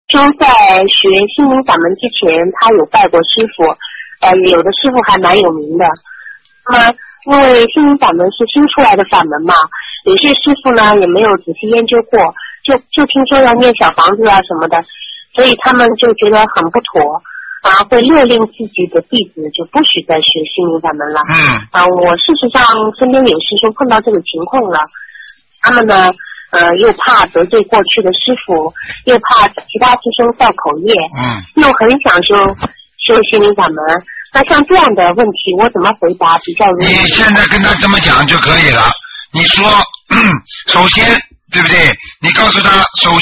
就在学心灵法门之前，他有拜过师傅，有的师傅还蛮有名的。那么因为心灵法门是新出来的法门嘛，有些师傅呢也没有仔细研究过，就听说要念小房子啊什么的，所以他们就觉得很不妥，会勒令自己的弟子就不许再学心灵法门了。我事实上身边有师兄碰到这个情况了，他们呢又怕得罪过去的师傅，又怕其他师兄造口业，又很想修心灵法门。那像这样的问题，我怎么回答比较容易？ 你现在跟他这么讲就可以了。你说，首先，对不对？你告诉他，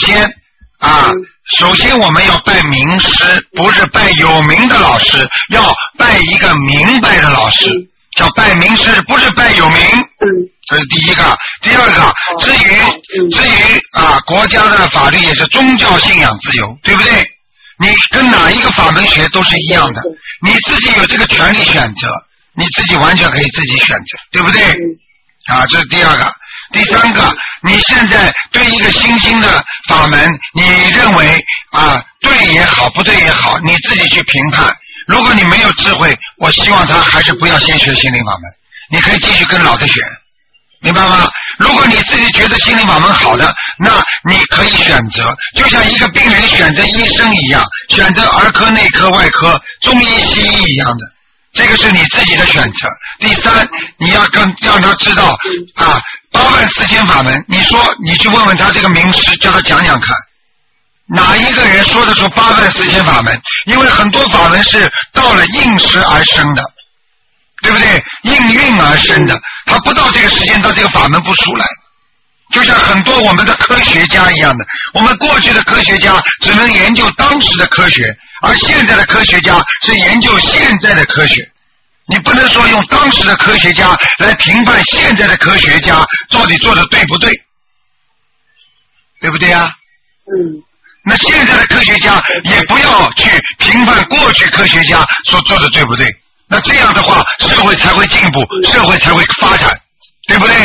首先我们要拜名师，不是拜有名的老师，要拜一个明白的老师，叫拜名师，不是拜有名。这是第一个。第二个，至于国家的法律也是宗教信仰自由，对不对？你跟哪一个法门学都是一样的，你自己有这个权利选择，你自己完全可以自己选择，对不对？这是第二个。第三个，你现在对一个新兴的法门，你认为对也好，不对也好，你自己去评判。如果你没有智慧，我希望他还是不要先学心灵法门，你可以继续跟老的学，明白吗？如果你自己觉得心灵法门好的，那你可以选择，就像一个病人选择医生一样，选择儿科、内科、外科、中医、西医一样的，这个是你自己的选择。第三，你要让他知道84000法门，你去问问他这个名师，叫他讲讲看，哪一个人说得出84000法门？因为很多法门是到了应时而生的，对不对？应运而生的，他不到这个时间，到这个法门不出来。就像很多我们的科学家一样的，我们过去的科学家只能研究当时的科学，而现在的科学家是研究现在的科学。你不能说用当时的科学家来评判现在的科学家到底做的对不对，对不对啊？那现在的科学家也不要去评判过去科学家所做的对不对，那这样的话社会才会进步，社会才会发展，对不对？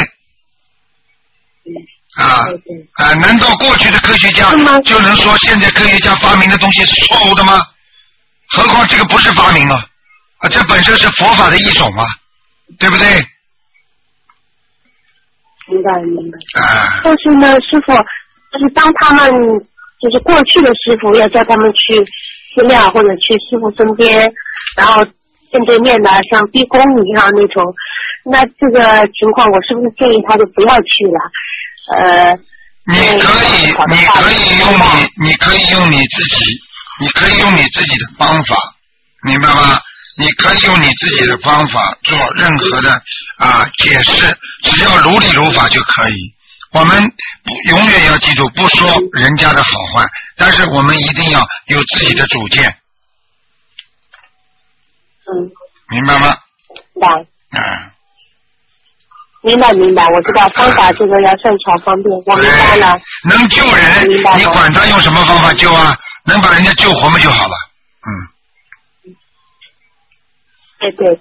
难道过去的科学家就能说现在科学家发明的东西是错误的吗？何况这个不是发明这本身是佛法的一种对不对？ 明白。但是呢，师父，就是当他们就是过去的师父要叫他们去寺庙或者去师父身边，然后面对面的像逼宫一样那种，那这个情况我是不是建议他就不要去了？你可以用你自己的方法，明白吗？你可以用你自己的方法做任何的解释，只要如理如法就可以。我们永远要记住，不说人家的好坏，但是我们一定要有自己的主见。明白吗？明白，我知道方法这个要善巧方便，我明白了。 能救人，你管他用什么方法救能把人家救活嘛就好了。 对。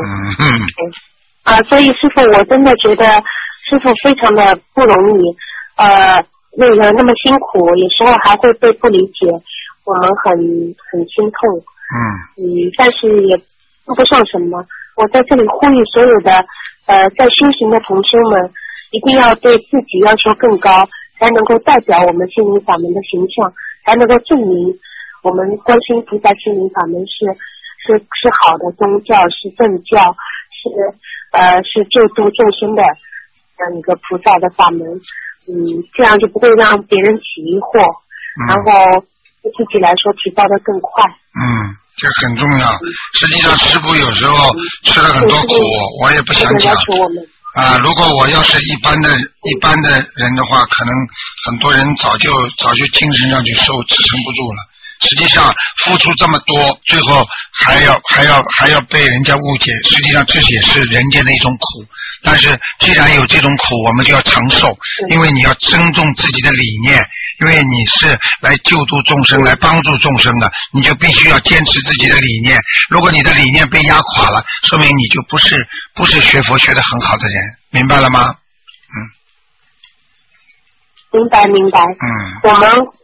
所以师父，我真的觉得师父非常的不容易，那么辛苦，有时候还会被不理解，我们很心痛。但是也说不上什么。我在这里呼吁所有的在修行的同修们，一定要对自己要求更高，才能够代表我们心灵法门的形象，才能够证明我们观世音菩萨心灵法门是好的宗教，是正教，是救度众生的这样一个菩萨的法门。这样就不会让别人起疑惑，然后对自己来说提高的更快。 这很重要。实际上师父有时候吃了很多苦，我也不想讲如果我要是一般的人的话，可能很多人早就精神上就支撑不住了。实际上付出这么多，最后还要被人家误解，实际上这也是人间的一种苦。但是既然有这种苦，我们就要承受，因为你要尊重自己的理念，因为你是来救度众生，来帮助众生的，你就必须要坚持自己的理念。如果你的理念被压垮了，说明你就不是学佛学得很好的人，明白了吗？ 明白。我们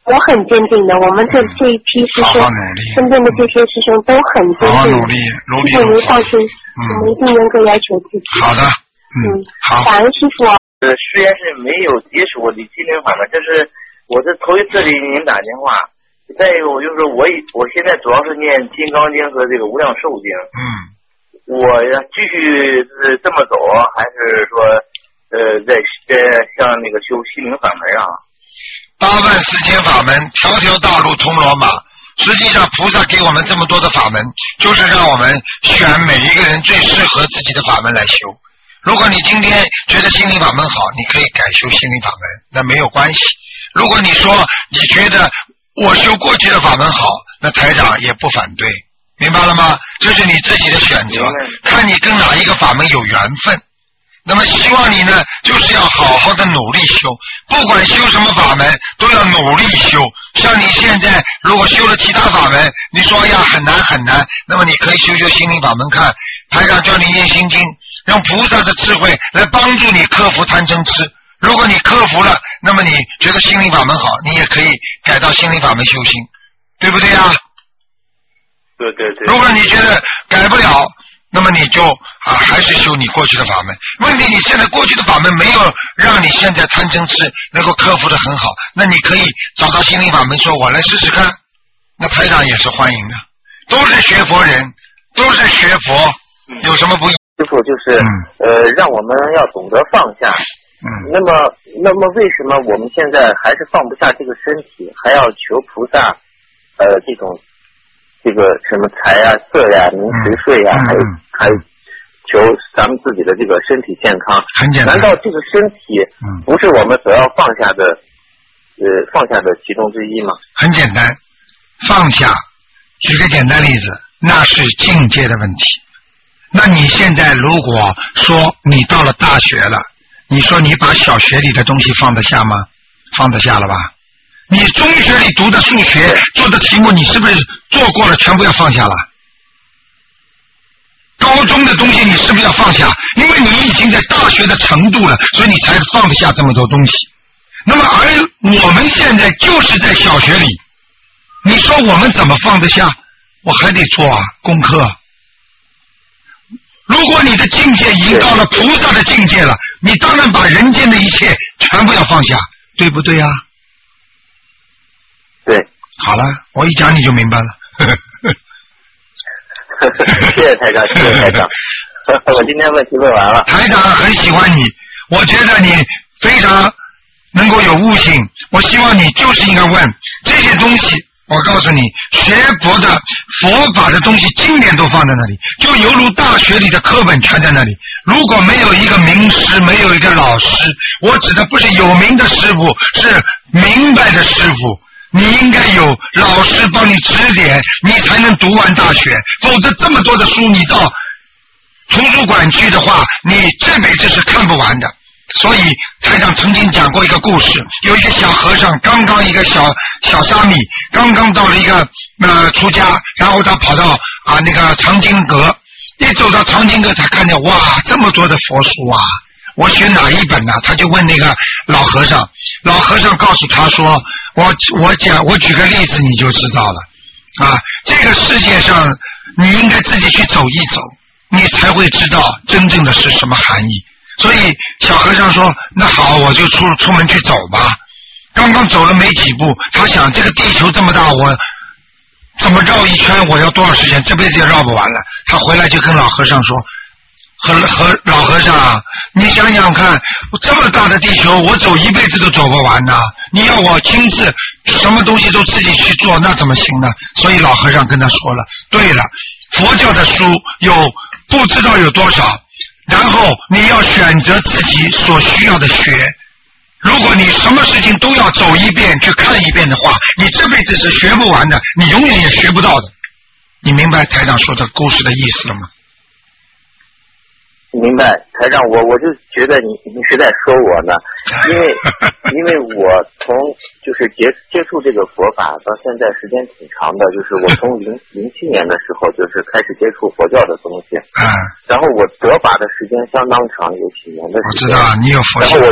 我很坚定的，我们这一批师兄，身边的这些师兄都很坚定。 好好努力， 师傅您放心，我们一定能够要求自己。 好的，好。 感恩师傅。 虽然是没有接触过心灵法门，这是我是头一次给您打电话。再一个，我就是我现在主要是念《金刚经》和这个《无量寿经》。我继续是这么走，还是说在像那个修心灵法门啊 ？84000法门，条条大路通罗马。实际上，菩萨给我们这么多的法门，就是让我们选每一个人最适合自己的法门来修。如果你今天觉得心灵法门好，你可以改修心灵法门，那没有关系。如果你说你觉得我修过去的法门好，那台长也不反对，明白了吗？这是你自己的选择，看你跟哪一个法门有缘分。那么希望你呢，就是要好好的努力修，不管修什么法门，都要努力修。像你现在如果修了其他法门，你说呀很难很难，那么你可以修修心灵法门看，台长教你念心经，用菩萨的智慧来帮助你克服贪嗔痴。如果你克服了，那么你觉得心灵法门好，你也可以改到心灵法门修心，对不对啊？ 对。 如果你觉得改不了，那么你就还是修你过去的法门。问题你现在过去的法门没有让你现在贪嗔痴能够克服得很好，那你可以找到心灵法门说我来试试看，那台长也是欢迎的，都是学佛人，都是学佛，有什么不一样？ 师傅就是让我们要懂得放下。那么为什么我们现在还是放不下这个身体，还要求菩萨这个什么财呀、色呀、名食睡呀，还求咱们自己的这个身体健康？ 很简单。 难道这个身体不是我们所要放下的其中之一吗？ 很简单，放下。举个简单例子，那是境界的问题。那你现在如果说你到了大学了，你说你把小学里的东西放得下吗？放得下了吧？你中学里读的数学做的题目，你是不是做过了全部要放下了？高中的东西你是不是要放下？因为你已经在大学的程度了，所以你才放得下这么多东西。那么而我们现在就是在小学里，你说我们怎么放得下？我还得做功课。如果你的境界已经到了菩萨的境界了，你当然把人间的一切全部要放下，对不对啊？ 对。 好了，我一讲你就明白了。 谢谢台长，谢谢台长。我今天问题问完了。 台长很喜欢你，我觉得你非常能够有悟性。我希望你就是应该问这些东西。我告诉你，学佛的佛法的东西，经典都放在那里，就犹如大学里的课本全在那里。如果没有一个名师，没有一个老师，我指的不是有名的师傅，是明白的师傅。你应该有老师帮你指点，你才能读完大学。否则这么多的书，你到图书馆去的话，你这辈子是看不完的。所以台长曾经讲过一个故事，有一个小和尚，刚刚一个小沙弥，刚刚到了一个出家，然后他跑到那个藏经阁，一走到藏经阁，他看见哇这么多的佛书啊，我选哪一本呢？他就问那个老和尚，老和尚告诉他说，我举个例子你就知道了这个世界上你应该自己去走一走，你才会知道真正的是什么含义。所以小和尚说，那好，我就出门去走吧。刚刚走了没几步，他想这个地球这么大，我怎么绕一圈我要多少时间，这辈子也绕不完了。他回来就跟老和尚说，和老和尚啊，你想想看，这么大的地球我走一辈子都走不完呢，你要我亲自什么东西都自己去做，那怎么行呢？所以老和尚跟他说了，对了，佛教的书有不知道有多少，然后你要选择自己所需要的学。如果你什么事情都要走一遍去看一遍的话，你这辈子是学不完的，你永远也学不到的。你明白台长说的故事的意思了吗？ 明白，台长，我就觉得你是在说我呢，因为我从就是接触这个佛法到现在时间挺长的，就是我从07年的时候就是开始接触佛教的东西，然后我得法的时间相当长，有几年的时间。 我知道你有佛教。 然后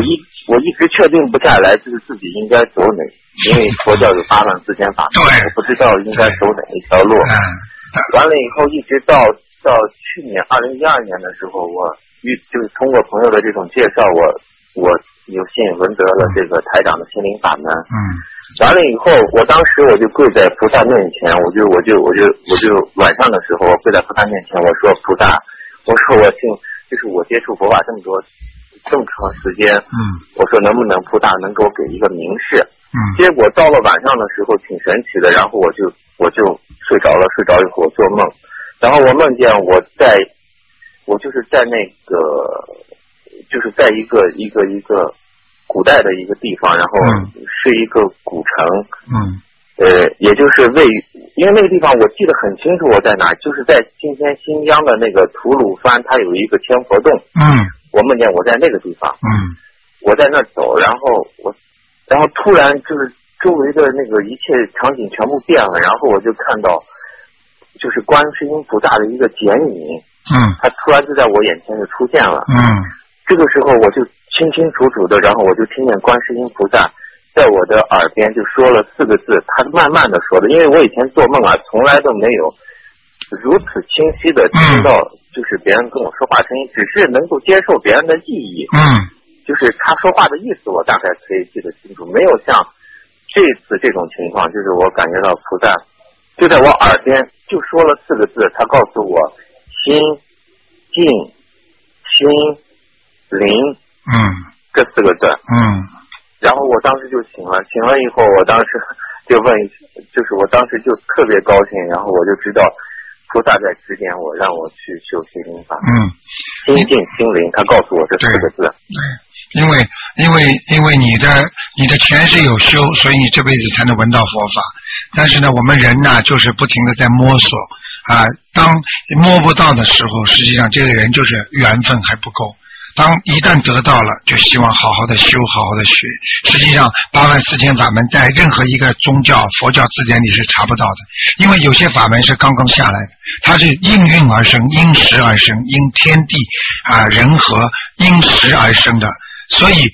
我一直确定不下来，就是自己应该走哪，因为佛教有84000法门，我不知道应该走哪一条路。完了以后，一直到去年2012年的时候，就是通过朋友的这种介绍，我有幸闻得了这个台长的心灵法门。完了以后，我当时我就跪在菩萨面前，我就晚上的时候，我跪在菩萨面前，我说菩萨，我说我就是我接触佛法这么长时间，我说能不能菩萨能给我给一个明示？结果到了晚上的时候挺神奇的，然后我就睡着了，睡着以后我做梦，然后我梦见我就是在那个就是在一个古代的一个地方，然后是一个古城，也就是因为那个地方我记得很清楚我在哪，就是在今天新疆的那个吐鲁番，它有一个千佛洞，我梦见我在那个地方，我在那走，然后突然就是周围的那个一切场景全部变了，然后我就看到就是观世音菩萨的一个剪影，它突然就在我眼前就出现了，这个时候我就清清楚楚的，然后我就听见观世音菩萨在我的耳边就说了4个字，他慢慢的说的，因为我以前做梦啊，从来都没有如此清晰的听到就是别人跟我说话声音，只是能够接受别人的意义，就是他说话的意思我大概可以记得清楚，没有像这次这种情况，就是我感觉到菩萨就在我耳边就说了4个字，他告诉我心静心灵，这4个字，然后我当时就醒了以后，我当时就就是我当时就特别高兴，然后我就知道菩萨在指点我，让我去修心灵法，心静心灵，他告诉我这4个字。 因为你的前世有修，所以你这辈子才能闻到佛法。但是呢，我们人呢，就是不停的在摸索啊。当摸不到的时候，实际上这个人就是缘分还不够。当一旦得到了，就希望好好的修，好好的学。实际上84000法门在任何一个宗教佛教字典里是查不到的，因为有些法门是刚刚下来的，它是应运而生，因时而生，因天地人和因时而生的。所以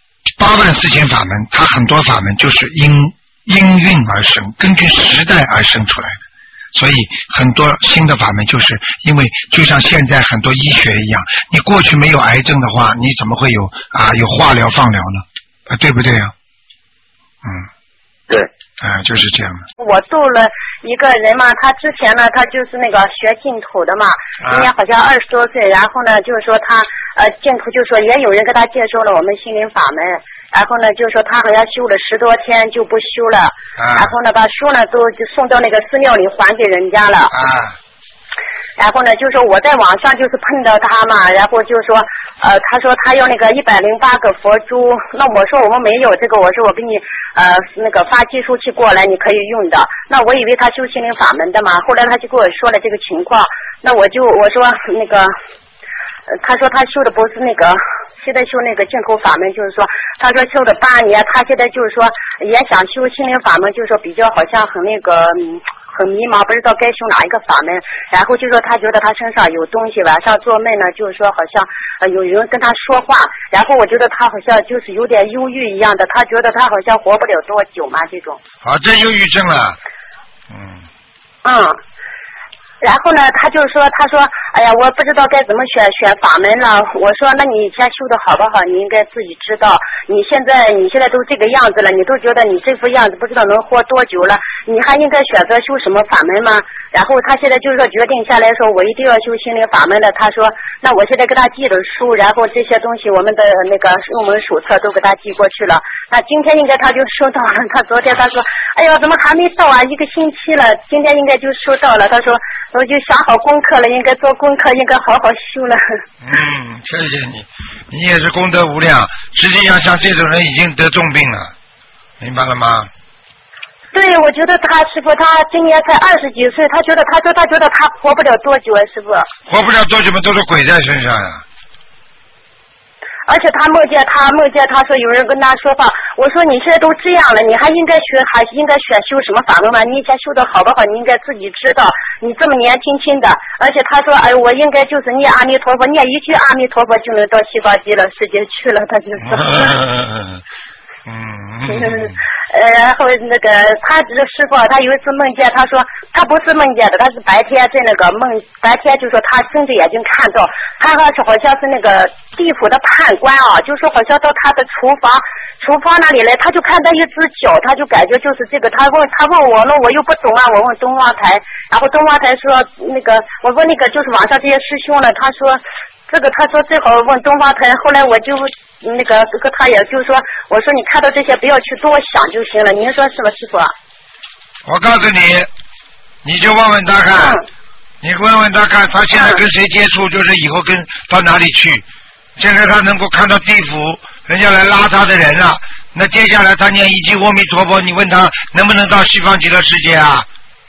84000法门，它很多法门就是因运而生，根据时代而生出来的。所以很多新的法门就是因为就像现在很多医学一样，你过去没有癌症的话，你怎么会有化疗放疗呢？对不对呀？ 对。 就是这样的。 我度了一个人嘛，他之前呢，他就是那个学净土的嘛，今年好像20多岁，然后呢，就是说他净土，就是说也有人给他介绍了我们心灵法门，然后呢，就是说他好像修了10多天就不修了，然后呢，把书呢都就送到那个寺庙里还给人家了。然后呢，就是我在网上就是碰到他嘛，然后就说，他说他要那个108个佛珠，那我说我们没有这个，我说我给你那个发计数器过来，你可以用的。那我以为他修心灵法门的嘛，后来他就跟我说了这个情况，那我说那个，他说他修的不是那个。现在修那个净土法门，就是说，他说修了8年，他现在就是说也想修心灵法门，就是说比较好像很那个很迷茫，不知道该修哪一个法门。然后就说他觉得他身上有东西，晚上做梦呢，就是说好像有人跟他说话，然后我觉得他好像就是有点忧郁一样的，他觉得他好像活不了多久嘛，这种。 这忧郁症了。 然后呢，他就说，他说，哎呀，我不知道该怎么选法门了。我说，那你以前修的好不好？你应该自己知道。你现在都这个样子了，你都觉得你这副样子不知道能活多久了，你还应该选择修什么法门吗？然后他现在就是说决定下来说，我一定要修心灵法门了。他说，那我现在给他寄了书，然后这些东西我们的那个入门手册都给他寄过去了。那今天应该他就收到了。他昨天他说，哎呀，怎么还没到啊？1个星期了，今天应该就收到了。他说。我就想好功课了，应该做功课，应该好好修了。 谢谢你，你也是功德无量。实际上，像这种人已经得重病了，明白了吗？ 对，我觉得他师傅，他今年才20几岁，他觉得他活不了多久啊，师傅。 活不了多久嘛，都是鬼在身上呀。 而且他梦见他说有人跟他说话，我说你现在都这样了，你还应该选修什么法门吗？你以前修的好不好？你应该自己知道。你这么年轻的，而且他说，哎，我应该就是念阿弥陀佛，念一句阿弥陀佛就能到西方极乐世界去了。他就说。然后那个他这个师傅，他有一次梦见，他说他不是梦见的，他是白天在那个白天就说他睁着眼睛看到，他好像是那个地府的判官啊，就说好像到他的厨房那里来，他就看到一只脚，他就感觉就是这个，他问我呢，我又不懂啊，我问东方台，然后东方台说那个，我问那个就是网上这些师兄呢，他说最好问东方台，后来我就那个他也就是说，我说你看到这些不要去多想就行了，您说是吧，师傅？ 我告诉你，你就问问他看，你问问他看，他现在跟谁接触，就是以后跟到哪里去。现在他能够看到地府人家来拉他的人了，那接下来他念一句阿弥陀佛，你问他能不能到西方极乐世界啊？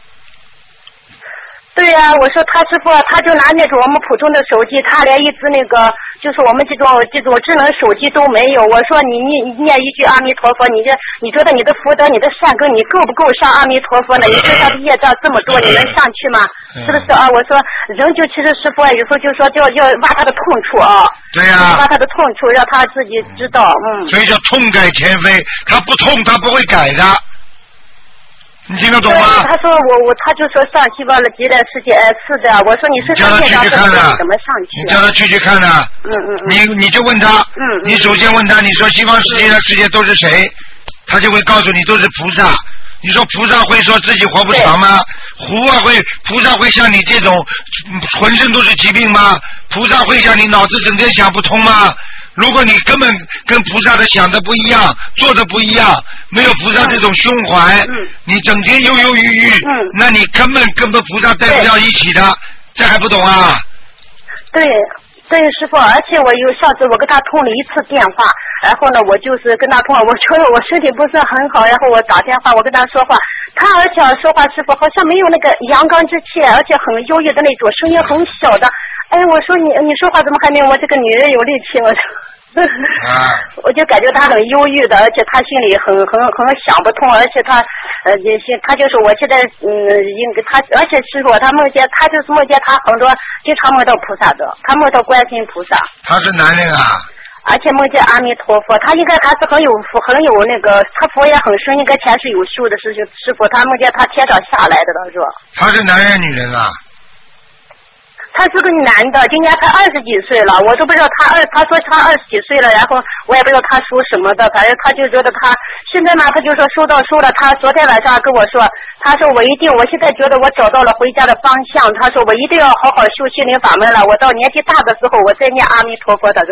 对呀、我说他师傅，他就拿那种我们普通的手机，他连一只那个就是我们这种智能手机都没有。我说你念一句阿弥陀佛，你觉得你的福德、你的善根，你够不够上阿弥陀佛呢？你身上的业障这么多，你能上去吗？是不是啊？我说人就其实师傅有时候就说要挖他的痛处啊。 对呀、 挖他的痛处，让他自己知道。 所以叫痛改前非，他不痛他不会改的。你听得懂吗？ 他说他就说上西方的极乐世界，是的。我说你身上业障这么多，怎么上去？ 你叫他去看呢。你就问他。你首先问他，你说西方世界都是谁？他就会告诉你都是菩萨。你说菩萨会说自己活不长吗？菩萨会像你这种浑身都是疾病吗？菩萨会像你脑子整天想不通吗？如果你根本跟菩萨的想的不一样，做的不一样，没有菩萨这种胸怀，你整天忧忧郁郁，那你根本跟菩萨在不了一起的，这还不懂啊？ 对，师傅，而且上次我跟他通了一次电话，然后呢，我就是跟他通话，我觉得我身体不是很好，然后我打电话，我跟他说话，他而且说话师傅好像没有那个阳刚之气，而且很忧郁的那种，声音很小的。哎，我说你说话怎么还没有我这个女人有力气？我就感觉他很忧郁的，而且他心里很想不通，而且他就是我现在而且师傅他就是梦见他很多经常梦到菩萨的，他梦到观世音菩萨。他是男人啊。而且梦见阿弥陀佛，他应该还是很有那个，他佛也很深，应该前世有修的师傅，他梦见他天上下来的，他说。他是男人女人啊？他是个男的，今年才20几岁了，我都不知道他说他20几岁了，然后我也不知道他属什么的，反正他就觉得他现在嘛，他就说收了，他昨天晚上跟我说，他说我现在觉得我找到了回家的方向，他说我一定要好好修心灵法门了，我到年纪大的时候我再念阿弥陀佛，他说。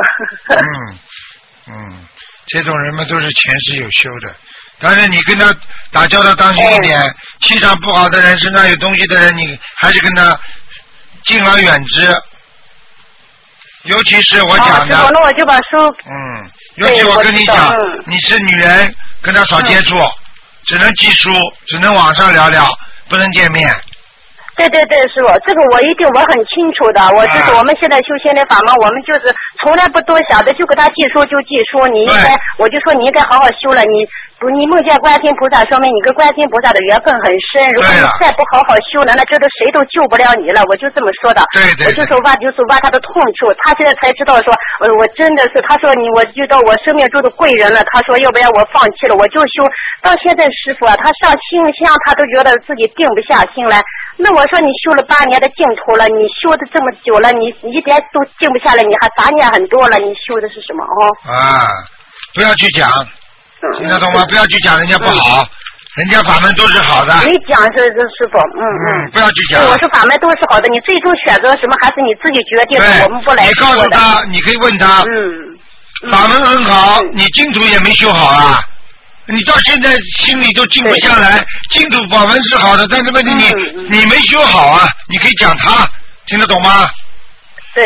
这种人们都是前世有修的，但是你跟他打交道当心一点，气场不好的人，身上有东西的人，你还是跟他敬而远之，尤其是我讲的。那我就把书。尤其我跟你讲，你是女人，跟他少接触，只能记书，只能网上聊聊，不能见面。对，师傅，这个我很清楚的。就是我们现在修心灵法门，我们就是从来不多想的，就给他记书就记书。我就说你应该好好修了。你梦见观世音菩萨，说明你跟观世音菩萨的缘分很深。如果你再不好好修呢，那这都谁都救不了你了。我就这么说的。我就说挖他的痛处。他现在才知道说，我真的是，他说我遇到我生命中的贵人了。他说要不然我放弃了，我就修。到现在师傅啊，他上心香他都觉得自己定不下心来。那我说你修了8年的净土了，你修的这么久了，你一点都静不下来，你还杂念很多了，你修的是什么不要去讲，听得懂吗？不要去讲人家不好，人家法门都是好的。你讲是师傅，不要去讲。我说法门都是好的，你最终选择什么还是你自己决定的，我们不来说的。你告诉他，你可以问他，法门很好，你净土也没修好啊。你到现在心里都静不下来，净土法门是好的，但是问题你没修好啊，你可以讲他，听得懂吗？对，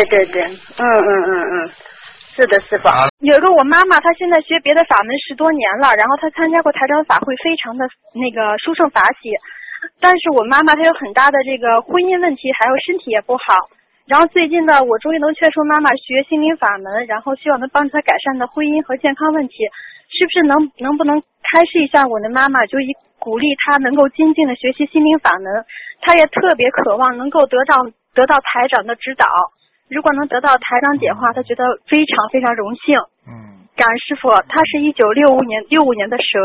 是的，师傅。 有一个我妈妈，她现在学别的法门10多年了，然后她参加过台长法会，非常的那个殊胜法喜，但是我妈妈她有很大的这个婚姻问题，还有身体也不好。 然后最近呢，我终于能劝说妈妈学心灵法门，然后希望能帮助她改善的婚姻和健康问题，是不是能不能开示一下我的妈妈，就以鼓励她能够精进的学习心灵法门，她也特别渴望能够得到台长的指导，如果能得到台长点化，她觉得非常非常荣幸。感恩师傅，她是1965年的蛇。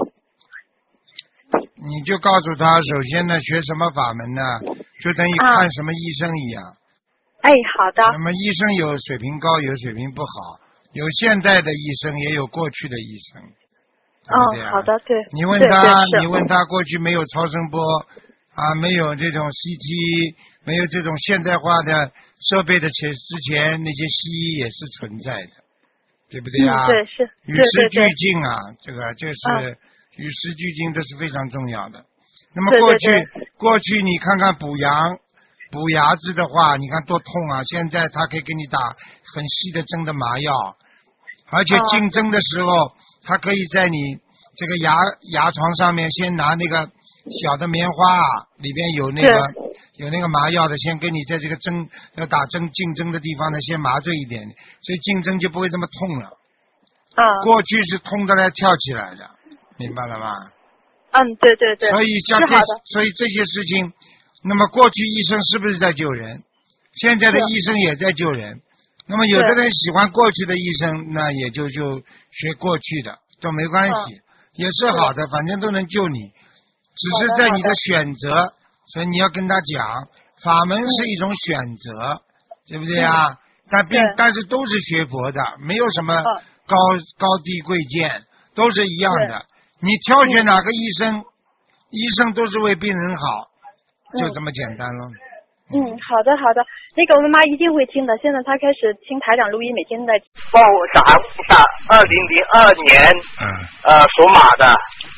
你就告诉他，首先呢，学什么法门呢，就等于看什么医生一样。 哎，好的。 那么医生有水平高，有水平不好，有现在的医生，也有过去的医生。对好的，对。 你问他过去没有超声波啊，没有这种 CT， 没有这种现代化的设备的之前，那些西医也是存在的，对不对啊？ 对，是。 与时俱进啊，这是。与时俱进，这是非常重要的。那么过去你看看补牙子的话，你看多痛啊！现在他可以给你打很细的针的麻药，而且进针的时候，他可以在你这个牙床上面先拿那个小的棉花，里边有那个麻药的，先给你在这个要打针进针的地方呢，先麻醉一点，所以进针就不会这么痛了。过去是痛的来跳起来的。明白了吗？ 对。 所以这些事情，那么过去医生是不是在救人？现在的医生也在救人。那么有的人喜欢过去的医生，那也就学过去的都没关系，也是好的，反正都能救你，只是在你的选择。所以你要跟他讲，法门是一种选择，对不对啊？但是都是学佛的，没有什么高低贵贱，都是一样的。你挑选哪个医生，医生都是为病人好，就这么简单了。 好的，那个我妈妈一定会听的。现在她开始听台长录音，每天在。 帮我小孩问一下，2002年，属马的。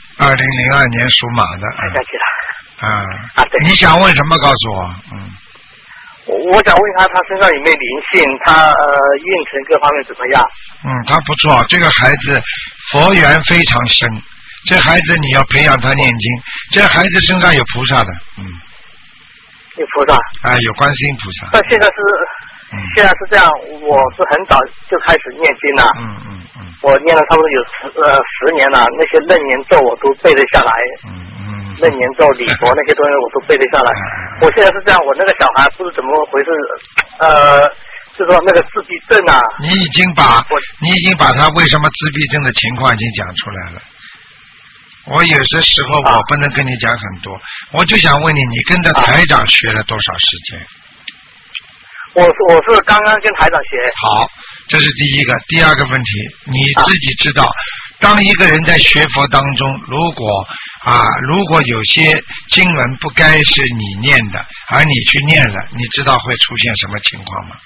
2002年属马的。 太客气了。对。 你想问什么？告诉我。 我想问他身上有没有灵性，他运程各方面怎么样？ 他不错，这个孩子佛缘非常深。这孩子你要培养他念经，这孩子身上有菩萨的， 有菩萨有观世音菩萨。 但现在是这样，我是很早就开始念经了，我念了差不多有10年了，那些楞严咒我都背得下来，楞严咒、礼佛那些东西我都背得下来。我现在是这样，我那个小孩不是怎么回事，就说那个自闭症啊。 你已经把他为什么自闭症的情况已经讲出来了。我有些时候我不能跟你讲很多，我就想问你，你跟着台长学了多少时间？ 我是刚刚跟台长学。 好，这是第一个。第二个问题，你自己知道，当一个人在学佛当中，如果有些经文不该是你念的，而你去念了，你知道会出现什么情况吗？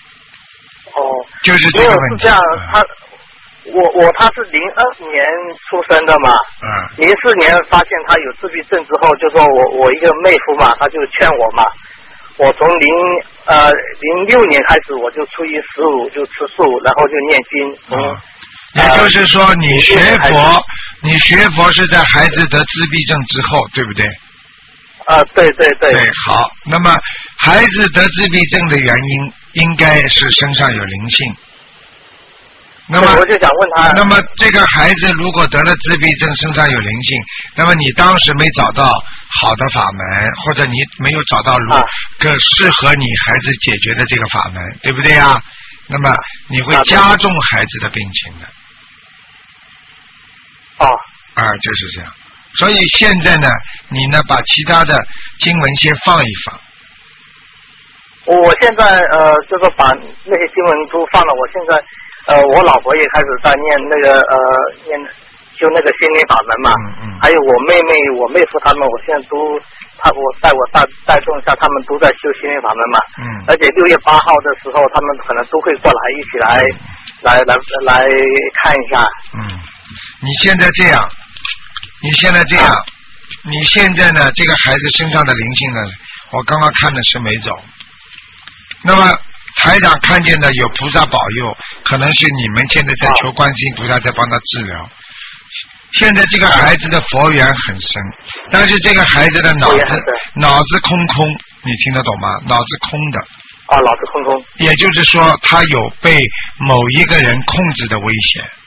就是这个问题。 他是02年出生的嘛，04年发现他有自闭症之后，就说我一个妹夫嘛，他就劝我嘛，我从06年开始我就初一15就吃素，然后就念经。 也就是说你学佛是在孩子得自闭症之后，对不对？ 对。 好，那么孩子得自闭症的原因应该是身上有灵性。那么我就想问他， 那么这个孩子如果得了自闭症，身上有灵性，那么你当时没找到好的法门，或者你没有找到个适合你孩子解决的这个法门，对不对啊？那么你会加重孩子的病情的。就是这样。所以现在呢，你呢把其他的经文先放一放。 我现在就是把那些经文都放了。我现在我老婆也开始在念那个就那个心灵法门嘛。还有我妹夫他们，我现在都我带动一下，他们都在修心灵法门嘛。而且6月8号的时候，他们可能都会过来一起来看一下。 你现在这样，你现在呢，这个孩子身上的灵性呢，我刚刚看的是没走。那么台长看见的有菩萨保佑，可能是你们现在在求观世音菩萨在帮他治疗。现在这个孩子的佛缘很深，但是这个孩子的脑子空空，你听得懂吗？脑子空的。 啊，老是空空。 也就是说，他有被某一个人控制的危险。